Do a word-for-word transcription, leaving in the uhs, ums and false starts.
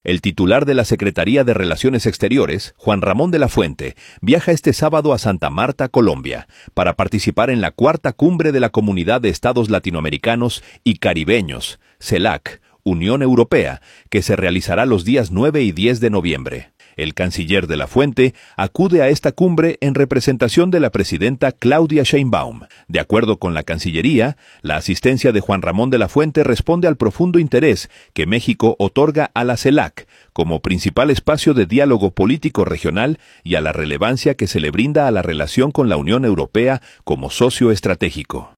El titular de la Secretaría de Relaciones Exteriores, Juan Ramón de la Fuente, viaja este sábado a Santa Marta, Colombia, para participar en la cuarta cumbre de la Comunidad de Estados Latinoamericanos y Caribeños, CELAC, Unión Europea, que se realizará los días nueve y diez de noviembre. El canciller de la Fuente acude a esta cumbre en representación de la presidenta Claudia Sheinbaum. De acuerdo con la Cancillería, la asistencia de Juan Ramón de la Fuente responde al profundo interés que México otorga a la CELAC como principal espacio de diálogo político regional y a la relevancia que se le brinda a la relación con la Unión Europea como socio estratégico.